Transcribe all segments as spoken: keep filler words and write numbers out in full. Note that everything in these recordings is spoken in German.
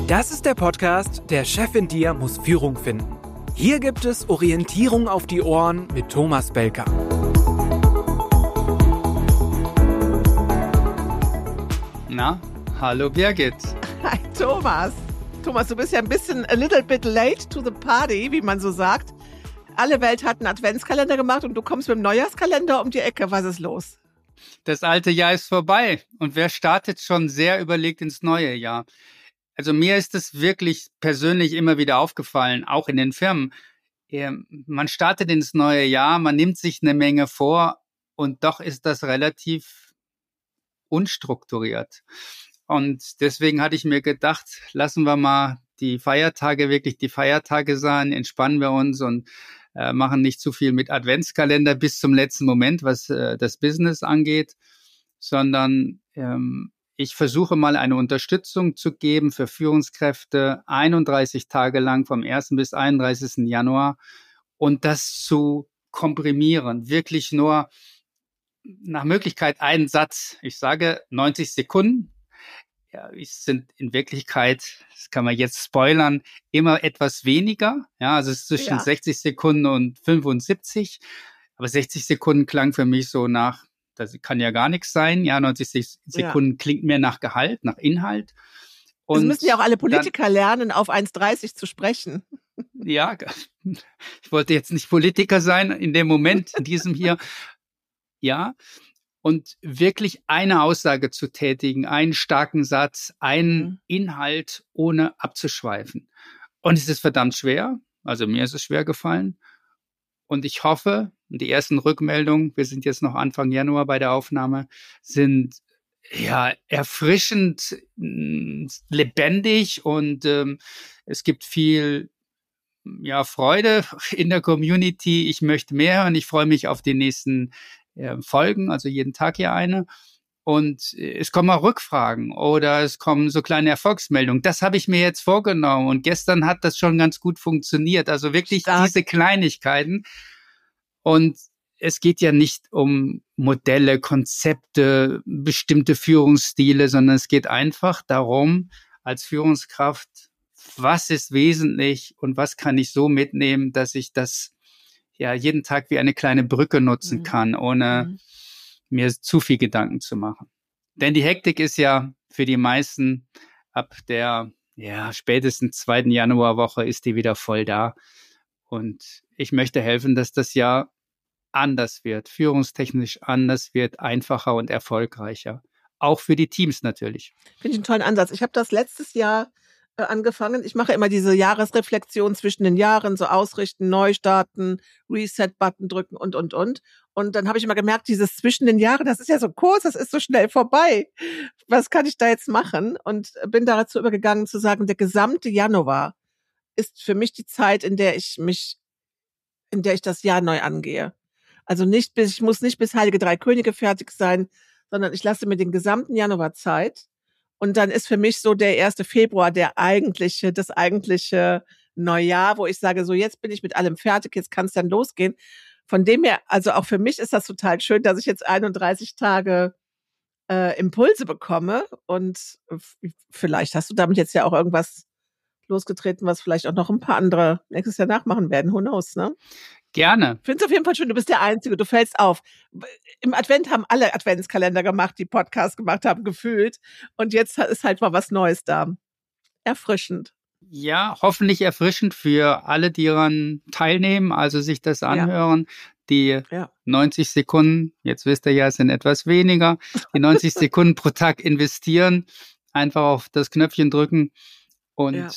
Das ist der Podcast Der Chef in dir muss Führung finden. Hier gibt es Orientierung auf die Ohren mit Thomas Belker. Na, hallo Birgit. Hi Thomas. Thomas, du bist ja ein bisschen a little bit late to the party, wie man so sagt. Alle Welt hat einen Adventskalender gemacht und du kommst mit dem Neujahrskalender um die Ecke. Was ist los? Das alte Jahr ist vorbei und wer startet schon sehr überlegt ins neue Jahr? Also mir ist es wirklich persönlich immer wieder aufgefallen, auch in den Firmen. Man startet ins neue Jahr, man nimmt sich eine Menge vor und doch ist das relativ unstrukturiert. Und deswegen hatte ich mir gedacht, lassen wir mal die Feiertage wirklich die Feiertage sein, entspannen wir uns und äh, machen nicht zu viel mit Adventskalender bis zum letzten Moment, was äh, das Business angeht, sondern ähm, ich versuche mal eine Unterstützung zu geben für Führungskräfte einunddreißig Tage lang vom ersten bis einunddreißigsten Januar und das zu komprimieren, wirklich nur nach Möglichkeit einen Satz. Ich sage neunzig Sekunden. Ja, es sind in Wirklichkeit, das kann man jetzt spoilern, immer etwas weniger. Ja, also es ist zwischen ja. sechzig Sekunden und fünfundsiebzig. Aber sechzig Sekunden klang für mich so nach, das kann ja gar nichts sein. Ja, neunzig Sekunden ja. klingt mehr nach Gehalt, nach Inhalt. Und das müssen ja auch alle Politiker dann lernen, auf eins dreißig zu sprechen. Ja, ich wollte jetzt nicht Politiker sein in dem Moment, in diesem hier. Ja, und wirklich eine Aussage zu tätigen, einen starken Satz, einen mhm. Inhalt, ohne abzuschweifen. Und es ist verdammt schwer, also mir ist es schwer gefallen. Und ich hoffe, die ersten Rückmeldungen, wir sind jetzt noch Anfang Januar bei der Aufnahme, sind ja erfrischend, lebendig und ähm, es gibt viel ja Freude in der Community. Ich möchte mehr und ich freue mich auf die nächsten Folgen, also jeden Tag hier eine. Und es kommen auch Rückfragen oder es kommen so kleine Erfolgsmeldungen. Das habe ich mir jetzt vorgenommen und gestern hat das schon ganz gut funktioniert. Also wirklich Stark. Diese Kleinigkeiten. Und es geht ja nicht um Modelle, Konzepte, bestimmte Führungsstile, sondern es geht einfach darum, als Führungskraft, was ist wesentlich und was kann ich so mitnehmen, dass ich das ja jeden Tag wie eine kleine Brücke nutzen kann, ohne mhm. mir zu viel Gedanken zu machen. Denn die Hektik ist ja für die meisten ab der ja spätestens zweiten Januarwoche ist die wieder voll da. Und ich möchte helfen, dass das Jahr anders wird, führungstechnisch anders wird, einfacher und erfolgreicher. Auch für die Teams natürlich. Finde ich einen tollen Ansatz. Ich habe das letztes Jahr angefangen. Ich mache immer diese Jahresreflexion zwischen den Jahren, so ausrichten, neu starten, Reset-Button drücken und, und, und. Und dann habe ich immer gemerkt, dieses zwischen den Jahren, das ist ja so kurz, das ist so schnell vorbei. Was kann ich da jetzt machen? Und bin dazu übergegangen zu sagen, der gesamte Januar ist für mich die Zeit, in der ich mich, in der ich das Jahr neu angehe. Also nicht bis, ich muss nicht bis Heilige Drei Könige fertig sein, sondern ich lasse mir den gesamten Januar Zeit. Und dann ist für mich so der erste Februar der eigentliche, das eigentliche Neujahr, wo ich sage, so jetzt bin ich mit allem fertig, jetzt kann es dann losgehen. Von dem her, also auch für mich ist das total schön, dass ich jetzt einunddreißig Tage äh, Impulse bekomme. Und f- vielleicht hast du damit jetzt ja auch irgendwas losgetreten, was vielleicht auch noch ein paar andere nächstes Jahr nachmachen werden. Who knows, ne? Gerne. Ich finde es auf jeden Fall schön, du bist der Einzige, du fällst auf. Im Advent haben alle Adventskalender gemacht, die Podcasts gemacht haben, gefühlt. Und jetzt ist halt mal was Neues da. Erfrischend. Ja, hoffentlich erfrischend für alle, die daran teilnehmen, also sich das anhören. Ja. Die ja. neunzig Sekunden, jetzt wisst ihr ja, es sind etwas weniger, die neunzig Sekunden pro Tag investieren, einfach auf das Knöpfchen drücken. Und ja.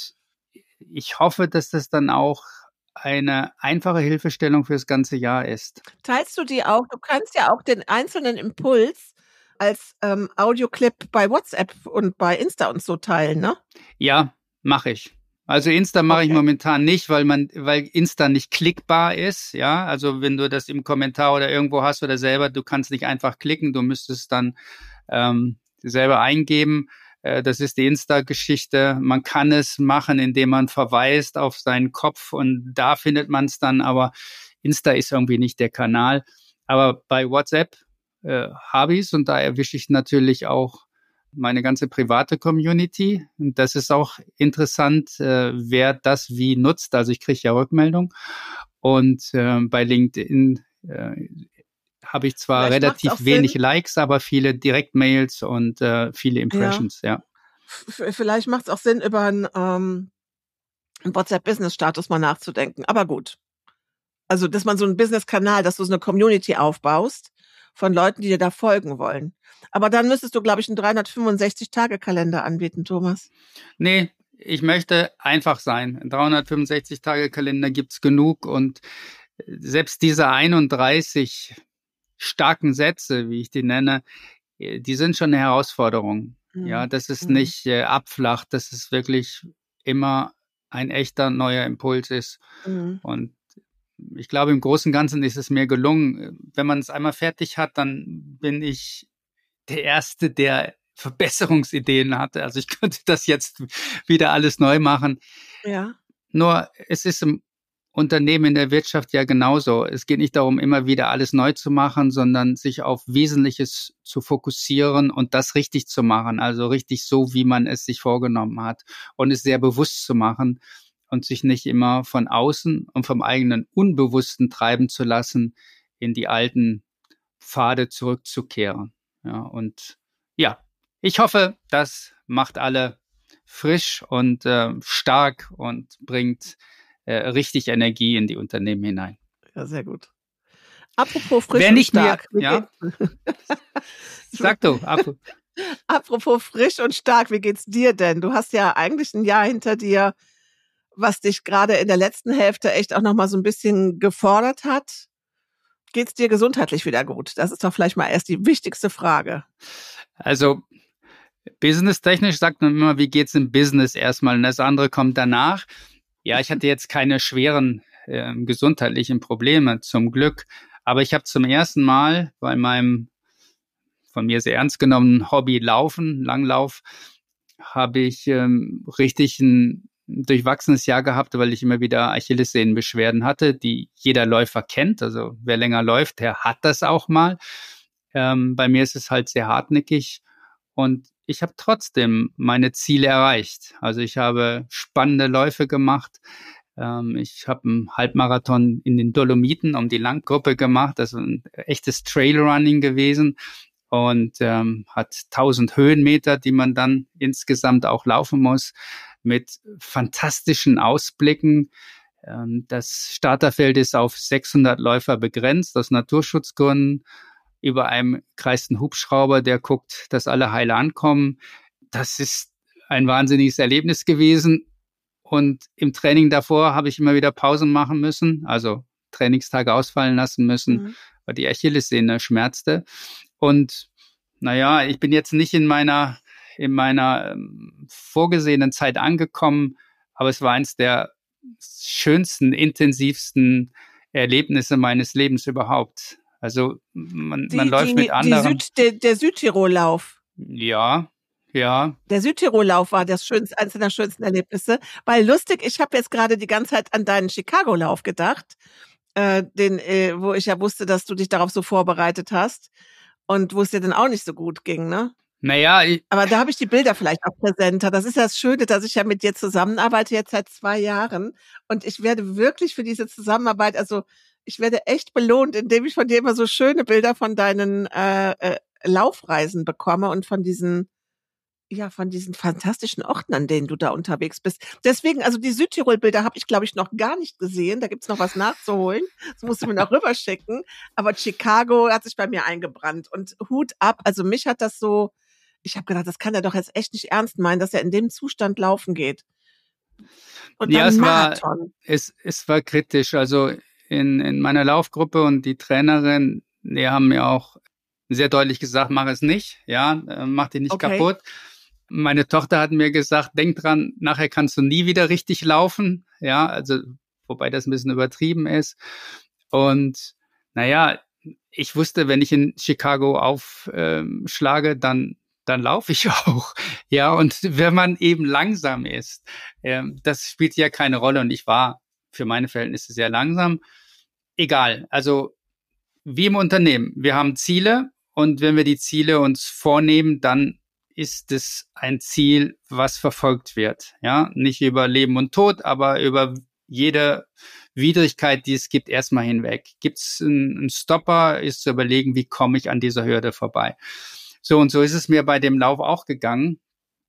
ich hoffe, dass das dann auch eine einfache Hilfestellung fürs ganze Jahr ist. Teilst du die auch? Du kannst ja auch den einzelnen Impuls als ähm, Audioclip bei WhatsApp und bei Insta und so teilen, ne? Ja, mache ich. Also Insta mache okay. ich momentan nicht, weil man, weil Insta nicht klickbar ist, ja. Also wenn du das im Kommentar oder irgendwo hast oder selber, du kannst nicht einfach klicken, du müsstest dann ähm, selber eingeben. Das ist die Insta-Geschichte. Man kann es machen, indem man verweist auf seinen Kopf und da findet man es dann, aber Insta ist irgendwie nicht der Kanal. Aber bei WhatsApp äh, habe ich es und da erwische ich natürlich auch meine ganze private Community. Und das ist auch interessant, äh, wer das wie nutzt. Also ich kriege ja Rückmeldung. Und äh, bei LinkedIn äh, habe ich zwar Vielleicht macht's auch relativ wenig Sinn. Likes, aber viele Direktmails und äh, viele Impressions, ja. F- Vielleicht macht es auch Sinn, über einen, ähm, einen WhatsApp-Business-Status mal nachzudenken. Aber gut. Also, dass man so einen Business-Kanal, dass du so eine Community aufbaust von Leuten, die dir da folgen wollen. Aber dann müsstest du, glaube ich, einen dreihundertfünfundsechzig-Tage-Kalender anbieten, Thomas. Nee, ich möchte einfach sein. dreihundertfünfundsechzig-Tage-Kalender gibt's genug und selbst diese einunddreißig starken Sätze, wie ich die nenne, äh, die sind schon eine Herausforderung. Ja, Mhm. dass es Mhm. nicht äh, abflacht, dass es wirklich immer ein echter neuer Impuls ist. Mhm. Und ich glaube, im Großen und Ganzen ist es mir gelungen. Wenn man es einmal fertig hat, dann bin ich der Erste, der Verbesserungsideen hatte. Also ich könnte das jetzt wieder alles neu machen. Ja. Nur es ist im Unternehmen in der Wirtschaft ja genauso. Es geht nicht darum, immer wieder alles neu zu machen, sondern sich auf Wesentliches zu fokussieren und das richtig zu machen. Also richtig so, wie man es sich vorgenommen hat und es sehr bewusst zu machen und sich nicht immer von außen und vom eigenen Unbewussten treiben zu lassen, in die alten Pfade zurückzukehren. Ja, und ja, ich hoffe, das macht alle frisch und äh, stark und bringt äh, richtig Energie in die Unternehmen hinein. Ja, sehr gut. Apropos frisch Wenn und ich mir, stark. Wie ja, geht- sag du, ab, Apropos frisch und stark, wie geht's dir denn? Du hast ja eigentlich ein Jahr hinter dir, was dich gerade in der letzten Hälfte echt auch noch mal so ein bisschen gefordert hat. Geht's dir gesundheitlich wieder gut? Das ist doch vielleicht mal erst die wichtigste Frage. also businesstechnisch sagt man immer, wie geht's im Business erstmal und das andere kommt danach. Ja, ich hatte jetzt keine schweren äh, gesundheitlichen Probleme, zum Glück. Aber ich habe zum ersten Mal bei meinem von mir sehr ernst genommenen Hobby Laufen, Langlauf, habe ich ähm, richtig ein durchwachsenes Jahr gehabt, weil ich immer wieder Achillessehnenbeschwerden hatte, die jeder Läufer kennt. Also wer länger läuft, der hat das auch mal. Ähm, bei mir ist es halt sehr hartnäckig und ich habe trotzdem meine Ziele erreicht. Also ich habe spannende Läufe gemacht. Ähm, ich habe einen Halbmarathon in den Dolomiten um die Langgruppe gemacht. Das ist ein echtes Trailrunning gewesen und ähm, hat tausend Höhenmeter, die man dann insgesamt auch laufen muss, mit fantastischen Ausblicken. Ähm, das Starterfeld ist auf sechshundert Läufer begrenzt, aus Naturschutzgründen. Über einem kreisten Hubschrauber, der guckt, dass alle heile ankommen. Das ist ein wahnsinniges Erlebnis gewesen. Und im Training davor habe ich immer wieder Pausen machen müssen, also Trainingstage ausfallen lassen müssen, Mhm. weil die Achillessehne schmerzte. Und naja, ich bin jetzt nicht in meiner, in meiner ähm, vorgesehenen Zeit angekommen, aber es war eins der schönsten, intensivsten Erlebnisse meines Lebens überhaupt. Also man, man Die, läuft mit die, die anderen. Süd, der, der Südtirollauf. Ja, ja. Der Südtirollauf war das schönste, eines der schönsten Erlebnisse. Weil lustig, ich habe jetzt gerade die ganze Zeit an deinen Chicago-Lauf gedacht, äh, den, äh, wo ich ja wusste, dass du dich darauf so vorbereitet hast und wo es dir dann auch nicht so gut ging, ne? Naja, ich, Aber da habe ich die Bilder vielleicht auch präsenter. Das ist ja das Schöne, dass ich ja mit dir zusammenarbeite jetzt seit zwei Jahren und ich werde wirklich für diese Zusammenarbeit, also ich werde echt belohnt, indem ich von dir immer so schöne Bilder von deinen äh, äh, Laufreisen bekomme und von diesen ja, von diesen fantastischen Orten, an denen du da unterwegs bist. Deswegen, also die Südtirol-Bilder habe ich, glaube ich, noch gar nicht gesehen. Da gibt's noch was nachzuholen. Das musst du mir noch rüberschicken. Aber Chicago hat sich bei mir eingebrannt. Und Hut ab. Also mich hat das so, ich habe gedacht, das kann er doch jetzt echt nicht ernst meinen, dass er in dem Zustand laufen geht. Und ja, dann es war, Marathon. es, es war kritisch. Also in, in meiner Laufgruppe und die Trainerin, die haben mir auch sehr deutlich gesagt, mach es nicht, ja, äh, mach dich nicht Okay. kaputt. Meine Tochter hat mir gesagt, denk dran, nachher kannst du nie wieder richtig laufen, ja, also wobei das ein bisschen übertrieben ist. Und naja, ich wusste, wenn ich in Chicago aufschlage, ähm, dann dann laufe ich auch, ja. Und wenn man eben langsam ist, ähm, das spielt ja keine Rolle. Und ich war für meine Verhältnisse sehr langsam. Egal, also wie im Unternehmen, wir haben Ziele und wenn wir die Ziele uns vornehmen, dann ist es ein Ziel, was verfolgt wird. Ja, nicht über Leben und Tod, aber über jede Widrigkeit, die es gibt, erstmal hinweg. Gibt es einen, einen Stopper, ist zu überlegen, wie komme ich an dieser Hürde vorbei. So und so ist es mir bei dem Lauf auch gegangen.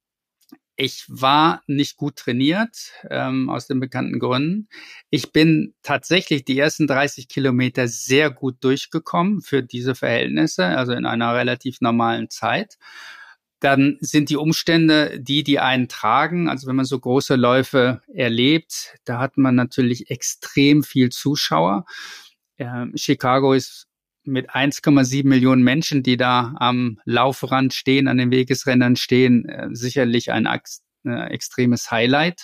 Ich war nicht gut trainiert, ähm, aus den bekannten Gründen. Ich bin tatsächlich die ersten dreißig Kilometer sehr gut durchgekommen für diese Verhältnisse, also in einer relativ normalen Zeit. Dann sind die Umstände die, die einen tragen. Also wenn man so große Läufe erlebt, da hat man natürlich extrem viel Zuschauer. Ähm, Chicago ist mit eins Komma sieben Millionen Menschen, die da am Laufrand stehen, an den Wegesrändern stehen, äh, sicherlich ein äh, extremes Highlight.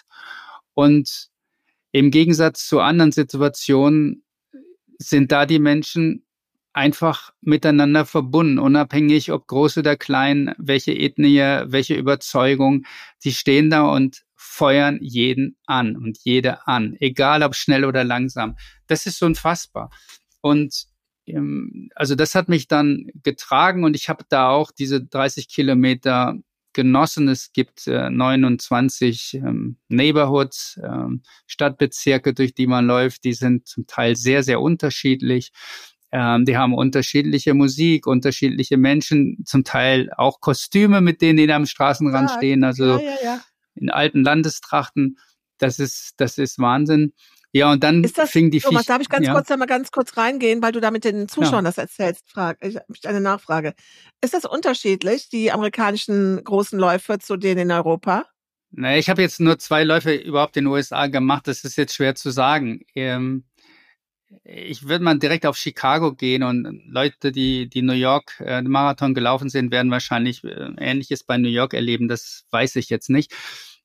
Und im Gegensatz zu anderen Situationen sind da die Menschen einfach miteinander verbunden, unabhängig ob groß oder klein, welche Ethnie, welche Überzeugung, die stehen da und feuern jeden an und jede an, egal ob schnell oder langsam. Das ist unfassbar. Und ähm, also das hat mich dann getragen und ich habe da auch diese dreißig Kilometer genossen. Es gibt äh, neunundzwanzig ähm, Neighborhoods, ähm, Stadtbezirke, durch die man läuft, die sind zum Teil sehr, sehr unterschiedlich. Ähm, die haben unterschiedliche Musik, unterschiedliche Menschen, zum Teil auch Kostüme, mit denen die da am Straßenrand Ja, stehen, also ja, ja, ja. in alten Landestrachten. Das ist, das ist Wahnsinn. Ja, und dann Ist das, fing die Thomas, Viech... darf ich ganz ja, kurz da mal ganz kurz reingehen, weil du da mit den Zuschauern ja. das erzählst? Frage. Ich habe eine Nachfrage. Ist das unterschiedlich, die amerikanischen großen Läufe zu denen in Europa? Naja, ich habe jetzt nur zwei Läufe überhaupt in den U S A gemacht. Das ist jetzt schwer zu sagen. Ähm, ich würde mal direkt auf Chicago gehen und Leute, die die New York äh, Marathon gelaufen sind, werden wahrscheinlich äh, Ähnliches bei New York erleben. Das weiß ich jetzt nicht.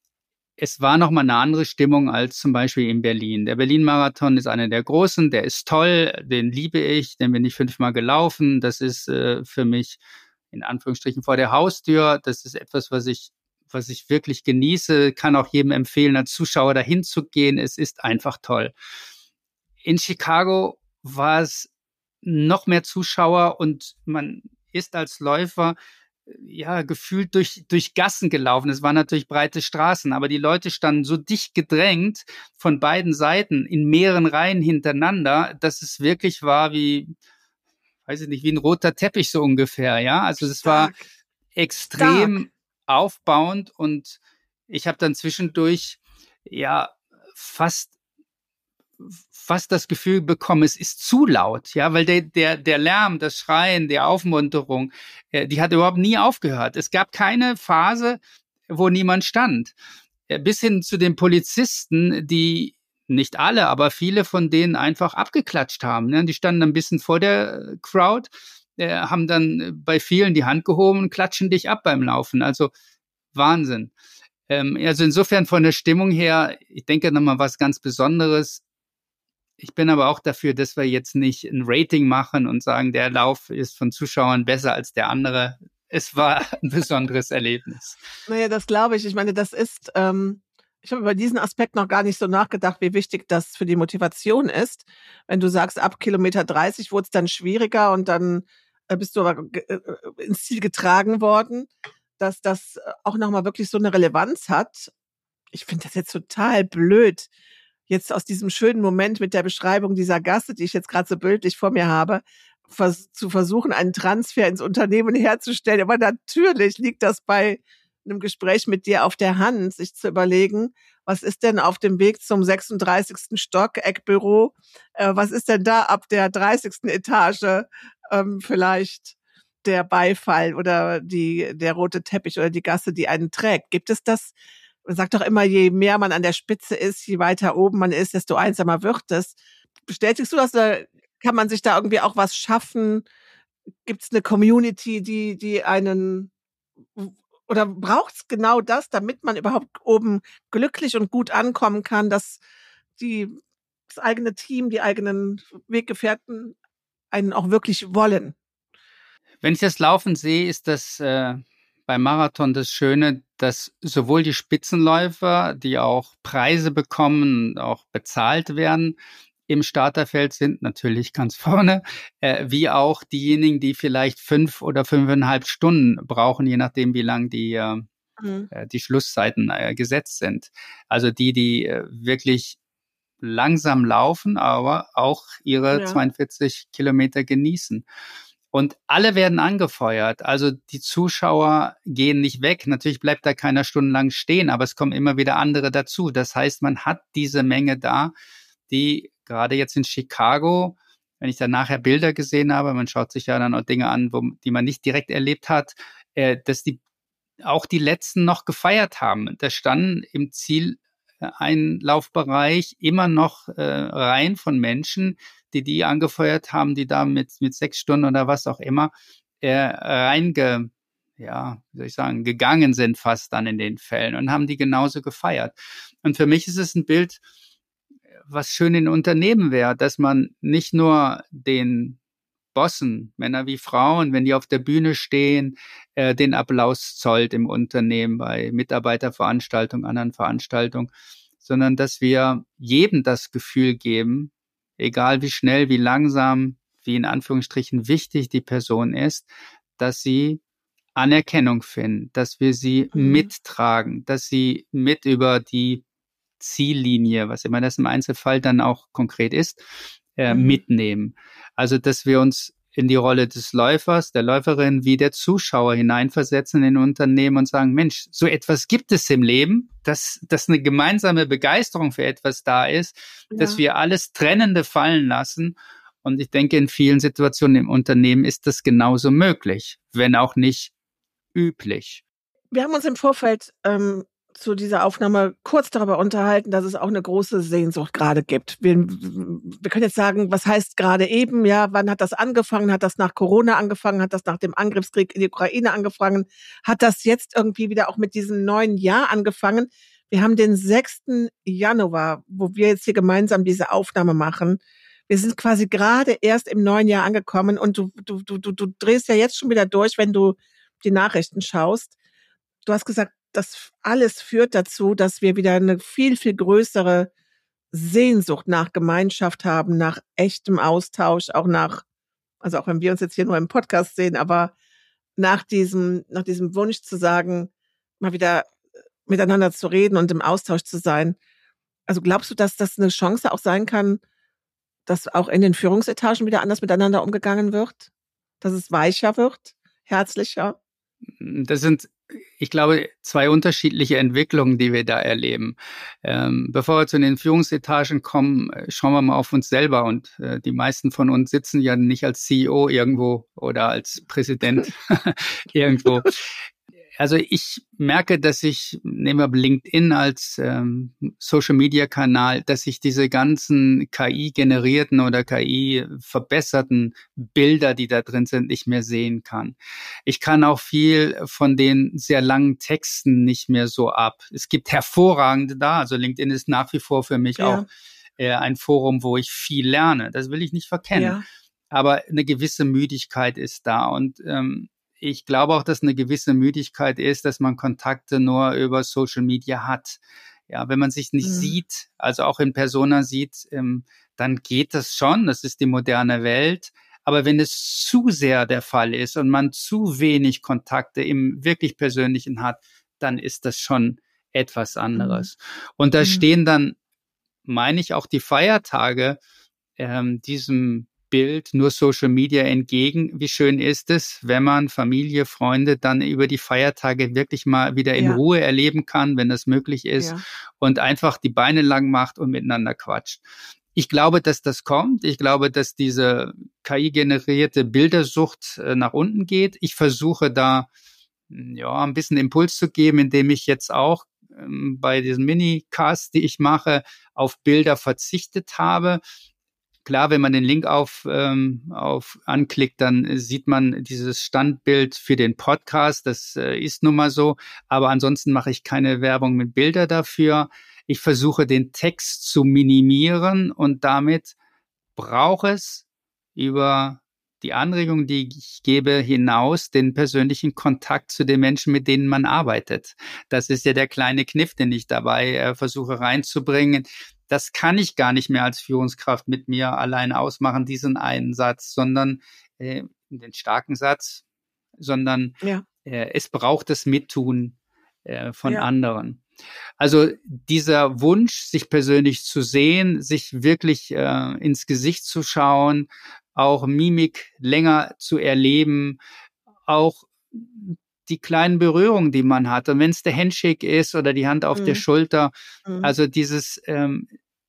Es war nochmal eine andere Stimmung als zum Beispiel in Berlin. Der Berlin-Marathon ist einer der großen, der ist toll, den liebe ich, den bin ich fünfmal gelaufen. Das ist äh, für mich in Anführungsstrichen vor der Haustür. Das ist etwas, was ich, was ich wirklich genieße, kann auch jedem empfehlen, als Zuschauer dahin zu gehen. Es ist einfach toll. In Chicago war es noch mehr Zuschauer und man ist als Läufer ja, gefühlt durch, durch Gassen gelaufen. Es waren natürlich breite Straßen, aber die Leute standen so dicht gedrängt von beiden Seiten in mehreren Reihen hintereinander, dass es wirklich war wie, weiß ich nicht, wie ein roter Teppich so ungefähr, ja. Also es war Stark. extrem Stark. aufbauend und ich habe dann zwischendurch ja fast fast das Gefühl bekommen, es ist zu laut, ja, weil der, der, der Lärm, das Schreien, die Aufmunterung, äh, die hat überhaupt nie aufgehört. Es gab keine Phase, wo niemand stand. Äh, bis hin zu den Polizisten, die nicht alle, aber viele von denen einfach abgeklatscht haben. Ne? Die standen ein bisschen vor der Crowd, äh, haben dann bei vielen die Hand gehoben und klatschen dich ab beim Laufen. Also Wahnsinn. Ähm, also insofern von der Stimmung her, ich denke nochmal was ganz Besonderes. Ich bin aber auch dafür, dass wir jetzt nicht ein Rating machen und sagen, der Lauf ist von Zuschauern besser als der andere. Es war ein besonderes Erlebnis. Naja, das glaube ich. Ich meine, das ist, ähm, ich habe über diesen Aspekt noch gar nicht so nachgedacht, wie wichtig das für die Motivation ist. Wenn du sagst, ab Kilometer dreißig wurde es dann schwieriger und dann äh, bist du aber ge- äh, ins Ziel getragen worden, dass das auch nochmal wirklich so eine Relevanz hat. Ich finde das jetzt total blöd, jetzt aus diesem schönen Moment mit der Beschreibung dieser Gasse, die ich jetzt gerade so bildlich vor mir habe, vers- zu versuchen, einen Transfer ins Unternehmen herzustellen. Aber natürlich liegt das bei einem Gespräch mit dir auf der Hand, sich zu überlegen, was ist denn auf dem Weg zum sechsunddreißigsten Stock, Eckbüro, äh, was ist denn da ab der dreißigsten Etage ähm, vielleicht der Beifall oder die, der rote Teppich oder die Gasse, die einen trägt? Gibt es das? Man sagt doch immer, je mehr man an der Spitze ist, je weiter oben man ist, desto einsamer wird es. Bestätigst du das? Oder kann man sich da irgendwie auch was schaffen? Gibt es eine Community, die, die einen, oder braucht es genau das, damit man überhaupt oben glücklich und gut ankommen kann, dass die, das eigene Team, die eigenen Weggefährten einen auch wirklich wollen? Wenn ich das Laufen sehe, ist das äh, beim Marathon das Schöne, dass sowohl die Spitzenläufer, die auch Preise bekommen, auch bezahlt werden, im Starterfeld sind, natürlich ganz vorne, äh, wie auch diejenigen, die vielleicht fünf oder fünfeinhalb Stunden brauchen, je nachdem, wie lang die, äh, Mhm. die Schlusszeiten äh, gesetzt sind. Also die, die äh, wirklich langsam laufen, aber auch ihre Ja. zweiundvierzig Kilometer genießen. Und alle werden angefeuert. Also die Zuschauer gehen nicht weg. Natürlich bleibt da keiner stundenlang stehen, aber es kommen immer wieder andere dazu. Das heißt, man hat diese Menge da, die gerade jetzt in Chicago, wenn ich dann nachher Bilder gesehen habe, man schaut sich ja dann auch Dinge an, wo, die man nicht direkt erlebt hat, äh, dass die auch die Letzten noch gefeiert haben. Da standen im Zieleinlaufbereich immer noch äh, Reihen von Menschen, die die angefeuert haben, die da mit, mit sechs Stunden oder was auch immer äh, reinge, ja, wie soll ich sagen, gegangen sind fast dann in den Fällen und haben die genauso gefeiert. Und für mich ist es ein Bild, was schön in Unternehmen wäre, dass man nicht nur den Bossen, Männer wie Frauen, wenn die auf der Bühne stehen, äh, den Applaus zollt im Unternehmen bei Mitarbeiterveranstaltungen, anderen Veranstaltungen, sondern dass wir jedem das Gefühl geben, egal wie schnell, wie langsam, wie in Anführungsstrichen wichtig die Person ist, dass sie Anerkennung finden, dass wir sie Mhm. mittragen, dass sie mit über die Ziellinie, was immer das im Einzelfall dann auch konkret ist, äh, Mhm. mitnehmen. Also, dass wir uns in die Rolle des Läufers, der Läuferin wie der Zuschauer hineinversetzen in Unternehmen und sagen, Mensch, so etwas gibt es im Leben, dass, dass eine gemeinsame Begeisterung für etwas da ist, Ja. dass wir alles Trennende fallen lassen. Und ich denke, in vielen Situationen im Unternehmen ist das genauso möglich, wenn auch nicht üblich. Wir haben uns im Vorfeld ähm, zu dieser Aufnahme kurz darüber unterhalten, dass es auch eine große Sehnsucht gerade gibt. Wir, wir können jetzt sagen, was heißt gerade eben, ja, wann hat das angefangen? Hat das nach Corona angefangen? Hat das nach dem Angriffskrieg in die Ukraine angefangen? Hat das jetzt irgendwie wieder auch mit diesem neuen Jahr angefangen? Wir haben den sechsten Januar, wo wir jetzt hier gemeinsam diese Aufnahme machen. Wir sind quasi gerade erst im neuen Jahr angekommen und du, du, du, du, du drehst ja jetzt schon wieder durch, wenn du die Nachrichten schaust. Du hast gesagt, das alles führt dazu, dass wir wieder eine viel, viel größere Sehnsucht nach Gemeinschaft haben, nach echtem Austausch, auch nach, also auch wenn wir uns jetzt hier nur im Podcast sehen, aber nach diesem, nach diesem Wunsch zu sagen, mal wieder miteinander zu reden und im Austausch zu sein. Also glaubst du, dass das eine Chance auch sein kann, dass auch in den Führungsetagen wieder anders miteinander umgegangen wird? Dass es weicher wird, herzlicher? Das sind, ich glaube, zwei unterschiedliche Entwicklungen, die wir da erleben. Ähm, bevor wir zu den Führungsetagen kommen, schauen wir mal auf uns selber. Und äh, die meisten von uns sitzen ja nicht als C E O irgendwo oder als Präsident irgendwo. Also ich merke, dass ich, nehmen wir LinkedIn als ähm, Social-Media-Kanal, dass ich diese ganzen K I-generierten oder K I-verbesserten Bilder, die da drin sind, nicht mehr sehen kann. Ich kann auch viel von den sehr langen Texten nicht mehr so ab. Es gibt hervorragende da, also LinkedIn ist nach wie vor für mich Ja. auch äh, ein Forum, wo ich viel lerne. Das will ich nicht verkennen. Ja. Aber eine gewisse Müdigkeit ist da und ähm, ich glaube auch, dass eine gewisse Müdigkeit ist, dass man Kontakte nur über Social Media hat. Ja, wenn man sich nicht Mhm. sieht, also auch in Persona sieht, ähm, dann geht das schon. Das ist die moderne Welt. Aber wenn es zu sehr der Fall ist und man zu wenig Kontakte im wirklich Persönlichen hat, dann ist das schon etwas anderes. Und da Mhm. stehen dann, meine ich, auch die Feiertage ähm, diesem Bild, nur Social Media entgegen. Wie schön ist es, wenn man Familie, Freunde dann über die Feiertage wirklich mal wieder in Ja. Ruhe erleben kann, wenn das möglich ist, Ja. und einfach die Beine lang macht und miteinander quatscht. Ich glaube, dass das kommt. Ich glaube, dass diese K I-generierte Bildersucht äh, nach unten geht. Ich versuche da ja ein bisschen Impuls zu geben, indem ich jetzt auch ähm, bei diesen Mini-Casts, die ich mache, auf Bilder verzichtet habe. Klar, wenn man den Link auf, ähm, auf anklickt, dann sieht man dieses Standbild für den Podcast. Das äh, ist nun mal so. Aber ansonsten mache ich keine Werbung mit Bilder dafür. Ich versuche, den Text zu minimieren und damit brauche es über die Anregung, die ich gebe, hinaus den persönlichen Kontakt zu den Menschen, mit denen man arbeitet. Das ist ja der kleine Kniff, den ich dabei äh, versuche reinzubringen. das kann ich gar nicht mehr als Führungskraft mit mir allein ausmachen, diesen einen Satz, sondern äh, den starken Satz, sondern Ja. äh, es braucht das Mittun äh, von Ja. anderen. Also dieser Wunsch, sich persönlich zu sehen, sich wirklich äh, ins Gesicht zu schauen, auch Mimik länger zu erleben, auch die kleinen Berührungen, die man hat. Und wenn es der Handshake ist oder die Hand auf Mhm. der Schulter, Mhm. also dieses ähm,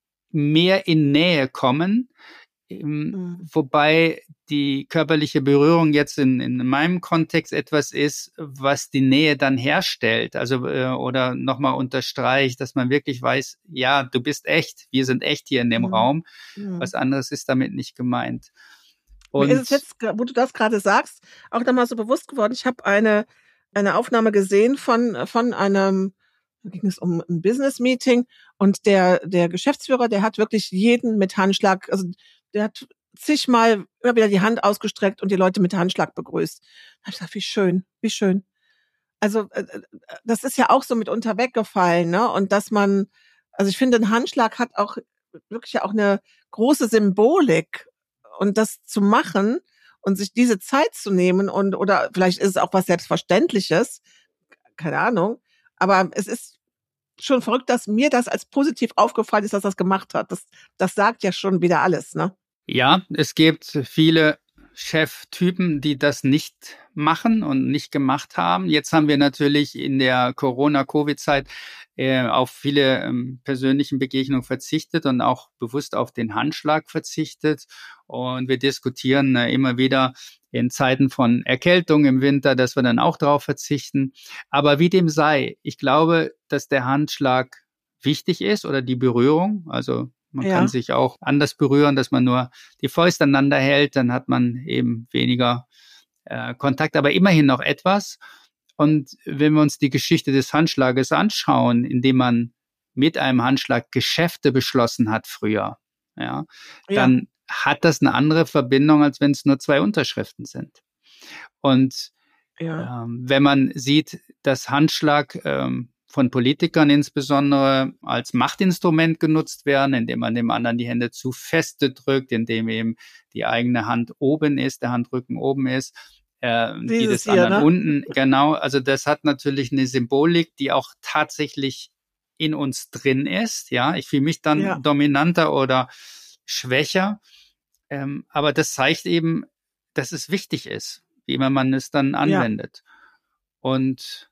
mehr in Nähe kommen, ähm, Mhm. wobei die körperliche Berührung jetzt in, in meinem Kontext etwas ist, was die Nähe dann herstellt, also äh, oder nochmal unterstreicht, dass man wirklich weiß, ja, du bist echt, wir sind echt hier in dem Mhm. Raum, Mhm. was anderes ist damit nicht gemeint. Mir ist es Und jetzt, wo du das gerade sagst, auch nochmal so bewusst geworden. Ich habe eine eine Aufnahme gesehen von von einem, da ging es um ein Business-Meeting und der der Geschäftsführer, der hat wirklich jeden mit Handschlag, also der hat zigmal immer wieder die Hand ausgestreckt und die Leute mit Handschlag begrüßt. Da habe ich gesagt, wie schön, wie schön. Also äh, äh, das ist ja auch so mitunter weggefallen, ne? Und dass man, also ich finde, ein Handschlag hat auch wirklich ja auch eine große Symbolik. Und das zu machen und sich diese Zeit zu nehmen und oder vielleicht ist es auch was Selbstverständliches, keine Ahnung. Aber es ist schon verrückt, dass mir das als positiv aufgefallen ist, dass das gemacht hat. Das, das sagt ja schon wieder alles, ne? ja, es gibt viele Cheftypen, die das nicht machen und nicht gemacht haben. Jetzt haben wir natürlich in der Corona-Covid-Zeit äh, auf viele ähm, persönlichen Begegnungen verzichtet und auch bewusst auf den Handschlag verzichtet. Und wir diskutieren äh, immer wieder in Zeiten von Erkältung im Winter, dass wir dann auch darauf verzichten. Aber wie dem sei, ich glaube, dass der Handschlag wichtig ist oder die Berührung, also man kann Ja. sich auch anders berühren, dass man nur die Fäuste aneinander hält, dann hat man eben weniger äh, Kontakt, aber immerhin noch etwas. Und wenn wir uns die Geschichte des Handschlages anschauen, indem man mit einem Handschlag Geschäfte beschlossen hat früher, ja, Ja. dann hat das eine andere Verbindung, als wenn es nur zwei Unterschriften sind. Und Ja. ähm, wenn man sieht, dass Handschlag ähm, von Politikern insbesondere als Machtinstrument genutzt werden, indem man dem anderen die Hände zu feste drückt, indem eben die eigene Hand oben ist, der Handrücken oben ist, äh, die Dieses des hier, anderen ne? unten. Genau, also das hat natürlich eine Symbolik, die auch tatsächlich in uns drin ist. Ja, ich fühle mich dann Ja. dominanter oder schwächer, ähm, aber das zeigt eben, dass es wichtig ist, wie immer man es dann Ja. anwendet. Und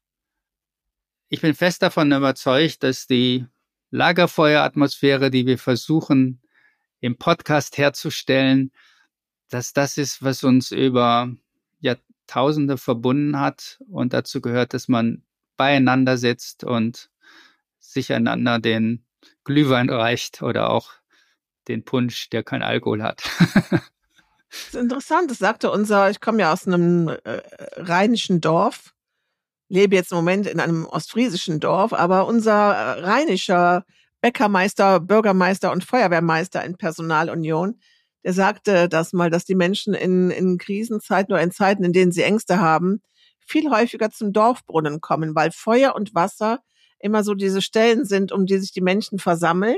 ich bin fest davon überzeugt, dass die Lagerfeueratmosphäre, die wir versuchen im Podcast herzustellen, dass das ist, was uns über Jahrtausende verbunden hat und dazu gehört, dass man beieinander sitzt und sich einander den Glühwein reicht oder auch den Punsch, der kein Alkohol hat. Das ist interessant, das sagte unser, ich komme ja aus einem äh, rheinischen Dorf, lebe jetzt im Moment in einem ostfriesischen Dorf, aber unser äh, rheinischer Bäckermeister, Bürgermeister und Feuerwehrmeister in Personalunion, der sagte das mal, dass die Menschen in, in Krisenzeiten oder in Zeiten, in denen sie Ängste haben, viel häufiger zum Dorfbrunnen kommen, weil Feuer und Wasser immer so diese Stellen sind, um die sich die Menschen versammeln.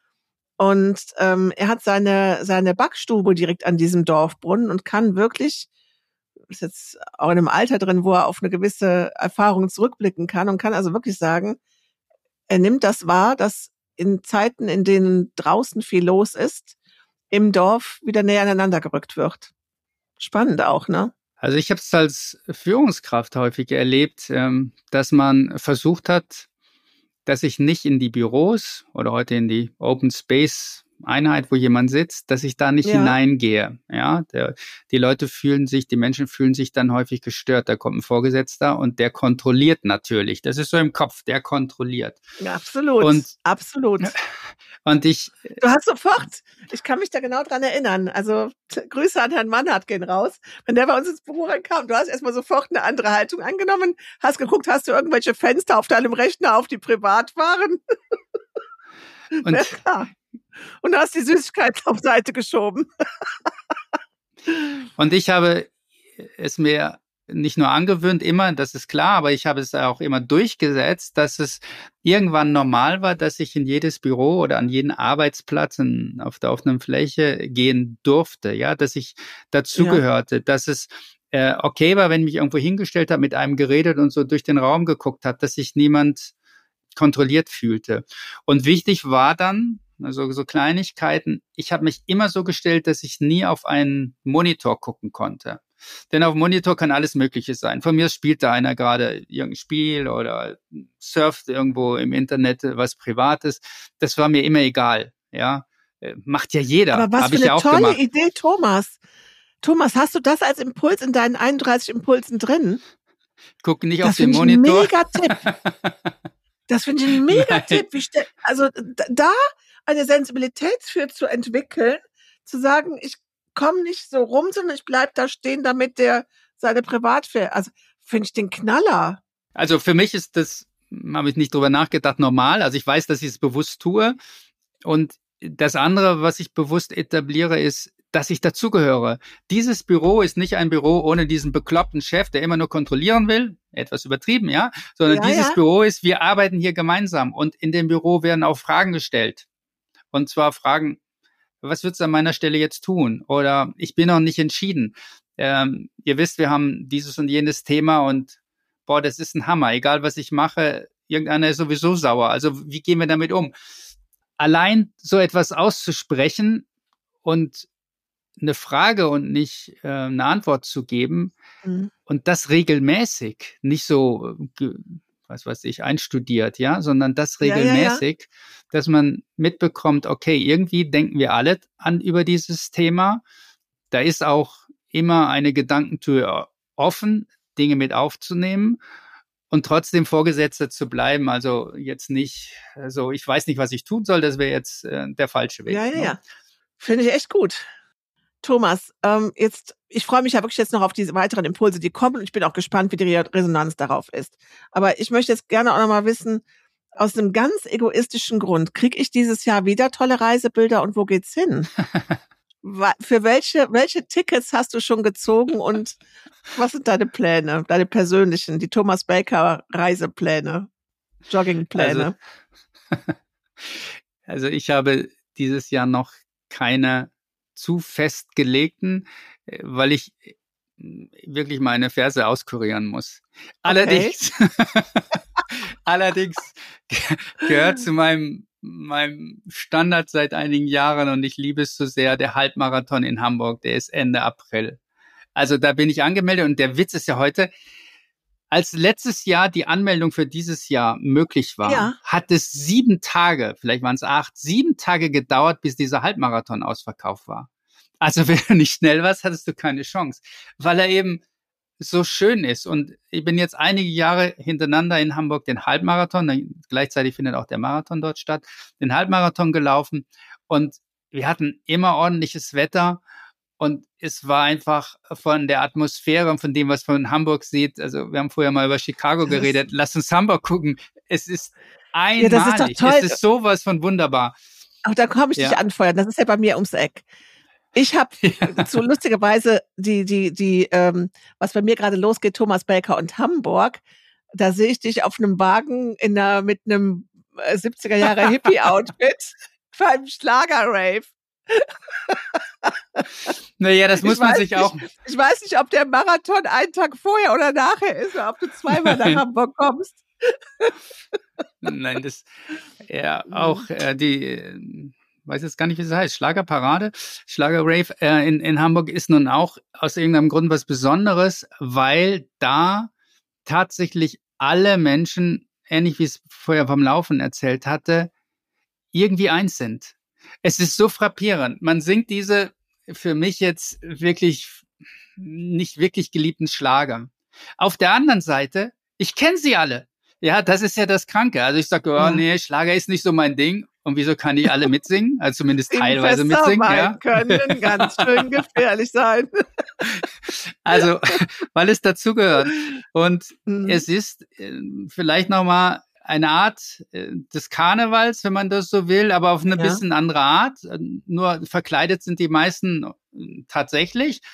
Und ähm, er hat seine seine Backstube direkt an diesem Dorfbrunnen und kann wirklich, ist jetzt auch in einem Alter drin, wo er auf eine gewisse Erfahrung zurückblicken kann und kann also wirklich sagen, er nimmt das wahr, dass in Zeiten, in denen draußen viel los ist, im Dorf wieder näher aneinander gerückt wird. Spannend auch, ne? Also ich habe es als Führungskraft häufig erlebt, ähm, dass man versucht hat, dass ich nicht in die Büros oder heute in die Open Space Einheit, wo jemand sitzt, dass ich da nicht Ja. hineingehe. Ja, der, die Leute fühlen sich, die Menschen fühlen sich dann häufig gestört. Da kommt ein Vorgesetzter und der kontrolliert natürlich. Das ist so im Kopf, der kontrolliert. Ja, absolut. Und absolut. Und ich, Du hast sofort, ich kann mich da genau dran erinnern. Also t- Grüße an Herrn Mannhardt gehen raus. Wenn der bei uns ins Büro reinkam, du hast erstmal sofort eine andere Haltung angenommen, hast geguckt, hast du irgendwelche Fenster auf deinem Rechner auf, die privat waren? und, Ja, klar. Und du hast die Süßigkeiten auf Seite geschoben. und ich habe es mir nicht nur angewöhnt immer, das ist klar, aber ich habe es auch immer durchgesetzt, dass es irgendwann normal war, dass ich in jedes Büro oder an jeden Arbeitsplatz in, auf der offenen Fläche gehen durfte, ja, dass ich dazugehörte, ja. Dass es äh, okay war, wenn ich mich irgendwo hingestellt habe, mit einem geredet und so durch den Raum geguckt habe, dass sich niemand kontrolliert fühlte. Und wichtig war dann, also so Kleinigkeiten, ich habe mich immer so gestellt, dass ich nie auf einen Monitor gucken konnte. Denn auf dem Monitor kann alles Mögliche sein. Von mir spielt da einer gerade irgendein Spiel oder surft irgendwo im Internet was Privates. Das war mir immer egal. Ja, macht ja jeder. Aber was Hab für ich eine ja auch tolle gemacht. Idee, Thomas. Thomas, hast du das als Impuls in deinen einunddreißig Impulsen drin? Guck nicht das auf den Monitor. Das finde ich ein Mega-Tipp. Das finde ich ein Mega-Tipp. Wie stell, also da eine Sensibilität für zu entwickeln, zu sagen, ich komme nicht so rum, sondern ich bleib da stehen, damit der seine Privatsphäre, also finde ich den Knaller. Also für mich ist das, habe ich nicht drüber nachgedacht, normal. Also ich weiß, dass ich es bewusst tue. Und das andere, was ich bewusst etabliere, ist, dass ich dazugehöre. Dieses Büro ist nicht ein Büro ohne diesen bekloppten Chef, der immer nur kontrollieren will, etwas übertrieben, ja, sondern ja, dieses ja. Büro ist, wir arbeiten hier gemeinsam und in dem Büro werden auch Fragen gestellt. Und zwar Fragen, was würdest du an meiner Stelle jetzt tun? Oder ich bin noch nicht entschieden. Ähm, ihr wisst, wir haben dieses und jenes Thema und boah, das ist ein Hammer. Egal, was ich mache, irgendeiner ist sowieso sauer. Also wie gehen wir damit um? Allein so etwas auszusprechen und eine Frage und nicht äh, eine Antwort zu geben mhm. und das regelmäßig, nicht so, was weiß ich, einstudiert, ja, sondern das regelmäßig, ja, ja, ja. Dass man mitbekommt, okay, irgendwie denken wir alle an über dieses Thema. Da ist auch immer eine Gedankentür offen, Dinge mit aufzunehmen und trotzdem Vorgesetzter zu bleiben. Also jetzt nicht, also ich weiß nicht, was ich tun soll, das wäre jetzt äh, der falsche Weg. Ja, ja, ne? ja. Finde ich echt gut. Thomas, ähm, jetzt, ich freue mich ja wirklich jetzt noch auf diese weiteren Impulse, die kommen und ich bin auch gespannt, wie die Resonanz darauf ist. Aber ich möchte jetzt gerne auch noch mal wissen, aus einem ganz egoistischen Grund, kriege ich dieses Jahr wieder tolle Reisebilder und wo geht's hin? Für welche, welche Tickets hast du schon gezogen und was sind deine Pläne, deine persönlichen, die Thomas Baker Reisepläne, Joggingpläne? Also, also ich habe dieses Jahr noch keine zu festgelegten, weil ich wirklich meine Verse auskurieren muss. Allerdings, okay. allerdings gehört zu meinem, meinem Standard seit einigen Jahren und ich liebe es so sehr, der Halbmarathon in Hamburg, der ist Ende April. Also da bin ich angemeldet und der Witz ist ja heute, als letztes Jahr die Anmeldung für dieses Jahr möglich war, ja. hat es sieben Tage, vielleicht waren es acht, sieben Tage gedauert, bis dieser Halbmarathon ausverkauft war. Also wenn du nicht schnell warst, hattest du keine Chance, weil er eben so schön ist. Und ich bin jetzt einige Jahre hintereinander in Hamburg den Halbmarathon, dann gleichzeitig findet auch der Marathon dort statt, den Halbmarathon gelaufen und wir hatten immer ordentliches Wetter. Und es war einfach von der Atmosphäre und von dem, was man in Hamburg sieht. Also wir haben vorher mal über Chicago geredet. Lass uns Hamburg gucken. Es ist einmalig. Ja, das ist doch toll. Es ist sowas von wunderbar. Auch da komme ich ja. dich anfeuern. Das ist ja bei mir ums Eck. Ich habe ja. so lustigerweise die, die, die, ähm, was bei mir gerade losgeht, Thomas Baker und Hamburg. Da sehe ich dich auf einem Wagen in einer, mit einem siebziger Jahre Hippie-Outfit beim Schlager-Rave. Naja, das muss man sich nicht, auch... Ich weiß nicht, ob der Marathon einen Tag vorher oder nachher ist, oder ob du zweimal nach Hamburg kommst. Nein, das... Ja, auch äh, die... Äh, weiß jetzt gar nicht, wie es heißt. Schlagerparade, Schlager-Rave äh, in, in Hamburg ist nun auch aus irgendeinem Grund was Besonderes, weil da tatsächlich alle Menschen, ähnlich wie es vorher vom Laufen erzählt hatte, irgendwie eins sind. Es ist so frappierend. Man singt diese für mich jetzt wirklich nicht wirklich geliebten Schlager. Auf der anderen Seite, ich kenne sie alle. Ja, das ist ja das Kranke. Also ich sage, oh ja. nee, Schlager ist nicht so mein Ding. Und wieso kann ich alle mitsingen? Also zumindest teilweise mitsingen. Ja, können ganz schön gefährlich sein. Also, weil es dazugehört. Und mhm. es ist äh, vielleicht nochmal eine Art äh, des Karnevals, wenn man das so will, aber auf eine ja. bisschen andere Art. Nur verkleidet sind die meisten äh, tatsächlich.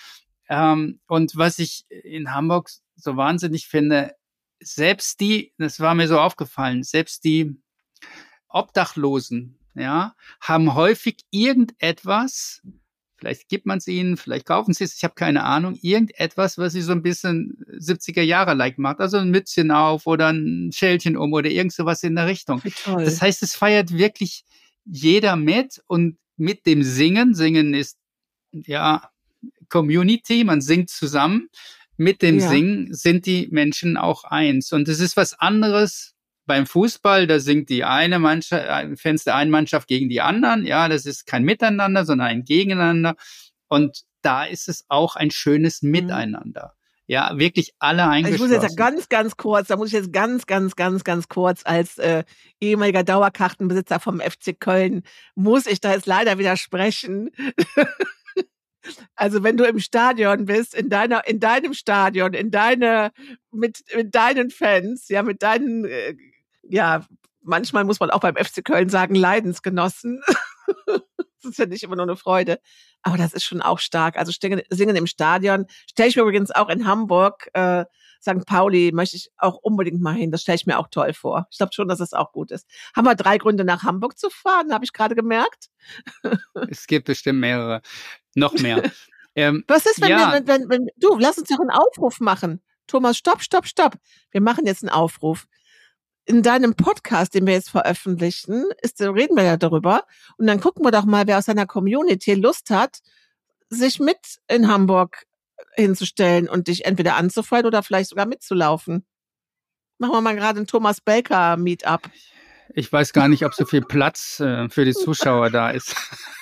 Ähm, und was ich in Hamburg so wahnsinnig finde, selbst die, das war mir so aufgefallen, selbst die Obdachlosen, ja, haben häufig irgendetwas, vielleicht gibt man es ihnen, vielleicht kaufen sie es, ich habe keine Ahnung, irgendetwas, was sie so ein bisschen siebziger Jahre-like macht, also ein Mützchen auf oder ein Schälchen um oder irgend sowas in der Richtung. Wie toll. Das heißt, es feiert wirklich jeder mit und mit dem Singen, Singen ist, ja, Community, man singt zusammen, mit dem Ja. Singen sind die Menschen auch eins und es ist was anderes. Beim Fußball, da singt die eine Mannschaft, Fans der einen Mannschaft gegen die anderen. Ja, das ist kein Miteinander, sondern ein Gegeneinander. Und da ist es auch ein schönes Miteinander. Ja, wirklich alle eingeschlossen. Also ich muss jetzt ganz, ganz kurz, da muss ich jetzt ganz, ganz, ganz, ganz kurz als äh, ehemaliger Dauerkartenbesitzer vom F C Köln, muss ich da jetzt leider widersprechen. Also wenn du im Stadion bist, in deiner, in deinem Stadion, in deine, mit, mit deinen Fans, ja, mit deinen, äh, ja, manchmal muss man auch beim F C Köln sagen, Leidensgenossen. Das ist ja nicht immer nur eine Freude. Aber das ist schon auch stark. Also Singen, Singen im Stadion stelle ich mir übrigens auch in Hamburg, äh, Sankt Pauli, möchte ich auch unbedingt mal hin. Das stelle ich mir auch toll vor. Ich glaube schon, dass es auch gut ist. Haben wir drei Gründe, nach Hamburg zu fahren, habe ich gerade gemerkt. Es gibt bestimmt mehrere. Noch mehr. ähm, Was ist, wenn, ja. wenn, wenn, wenn, du, lass uns doch einen Aufruf machen. Thomas, stopp, stopp, stopp. Wir machen jetzt einen Aufruf. In deinem Podcast, den wir jetzt veröffentlichen, ist, reden wir ja darüber. Und dann gucken wir doch mal, wer aus seiner Community Lust hat, sich mit in Hamburg hinzustellen und dich entweder anzufeuern oder vielleicht sogar mitzulaufen. Machen wir mal gerade ein Thomas Baker Meetup. Ich weiß gar nicht, ob so viel Platz äh, für die Zuschauer da ist.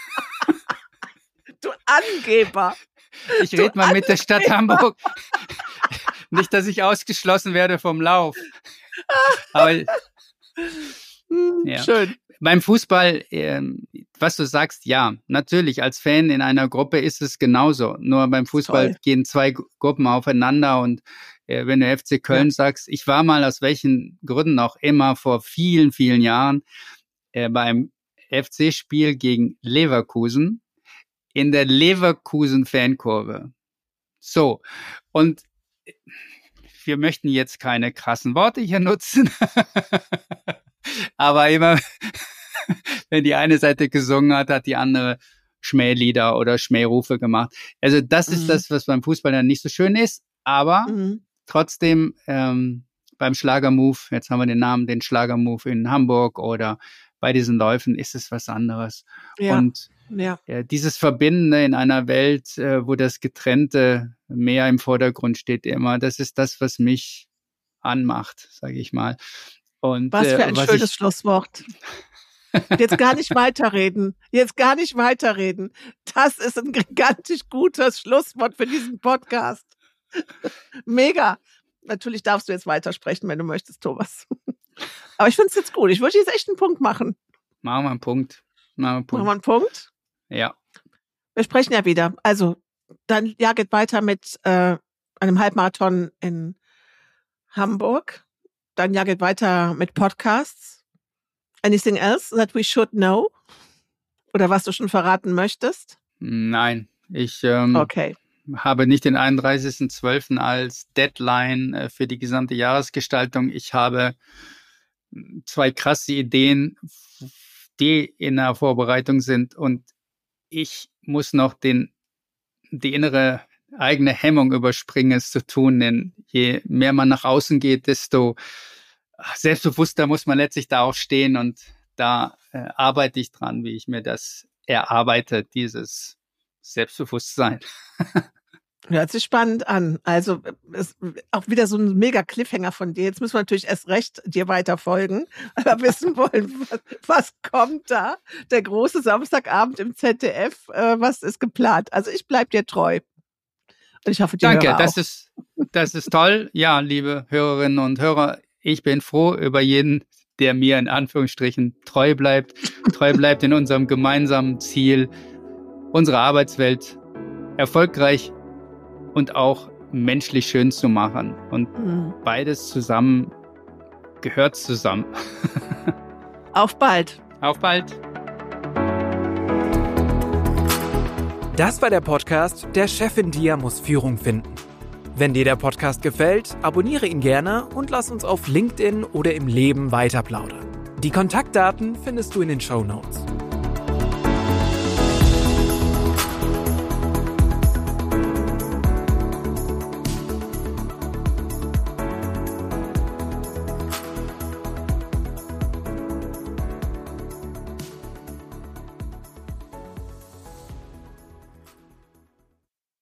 Du Angeber. Ich rede mal mit der Stadt Hamburg. Nicht, dass ich ausgeschlossen werde vom Lauf. Aber ja. Schön. Beim Fußball, äh, was du sagst, ja, natürlich, als Fan in einer Gruppe ist es genauso. Nur beim Fußball Toll. gehen zwei Gruppen aufeinander und äh, wenn du F C Köln ja. sagst, ich war mal aus welchen Gründen auch immer vor vielen, vielen Jahren äh, beim F C-Spiel gegen Leverkusen in der Leverkusen-Fankurve. So, und wir möchten jetzt keine krassen Worte hier nutzen, aber immer, wenn die eine Seite gesungen hat, hat die andere Schmählieder oder Schmährufe gemacht. Also das mhm. ist das, was beim Fußball dann nicht so schön ist, aber mhm. trotzdem ähm, beim Schlagermove, jetzt haben wir den Namen, den Schlagermove in Hamburg oder bei diesen Läufen ist es was anderes. Ja. Und ja. Ja, dieses Verbindende in einer Welt, äh, wo das Getrennte mehr im Vordergrund steht immer, das ist das, was mich anmacht, sage ich mal. Und, was für äh, ein was schönes ich Schlusswort. Jetzt gar nicht weiterreden. Jetzt gar nicht weiterreden. Das ist ein gigantisch gutes Schlusswort für diesen Podcast. Mega. Natürlich darfst du jetzt weitersprechen, wenn du möchtest, Thomas. Aber ich finde es jetzt gut. Ich würde jetzt echt einen Punkt machen. Machen wir einen Punkt. Machen wir einen Punkt. Machen wir einen Punkt? Ja. Wir sprechen ja wieder. Also, dein Jahr geht weiter mit äh, einem Halbmarathon in Hamburg. Dein Jahr geht weiter mit Podcasts. Anything else that we should know? Oder was du schon verraten möchtest? Nein, ich ähm, okay. habe nicht den einunddreißigsten zwölften als Deadline äh, für die gesamte Jahresgestaltung. Ich habe zwei krasse Ideen, die in der Vorbereitung sind und ich muss noch den, die innere eigene Hemmung überspringen, es zu tun, denn je mehr man nach außen geht, desto selbstbewusster muss man letztlich da auch stehen und da äh, arbeite ich dran, wie ich mir das erarbeite, dieses Selbstbewusstsein. Hört sich spannend an. Also ist auch wieder so ein mega Cliffhanger von dir. Jetzt müssen wir natürlich erst recht dir weiter folgen, aber wissen wollen, was, was kommt da? Der große Samstagabend im Z D F, äh, was ist geplant? Also ich bleib dir treu. Und ich hoffe, die Danke, Hörer das auch. ist das ist toll. Ja, liebe Hörerinnen und Hörer, ich bin froh über jeden, der mir in Anführungsstrichen treu bleibt, treu bleibt in unserem gemeinsamen Ziel, unsere Arbeitswelt erfolgreich und auch menschlich schön zu machen. Und mhm. beides zusammen gehört zusammen. Auf bald. Auf bald. Das war der Podcast Der Chef in dir muss Führung finden. Wenn dir der Podcast gefällt, abonniere ihn gerne und lass uns auf LinkedIn oder im Leben weiter plaudern. Die Kontaktdaten findest du in den Shownotes.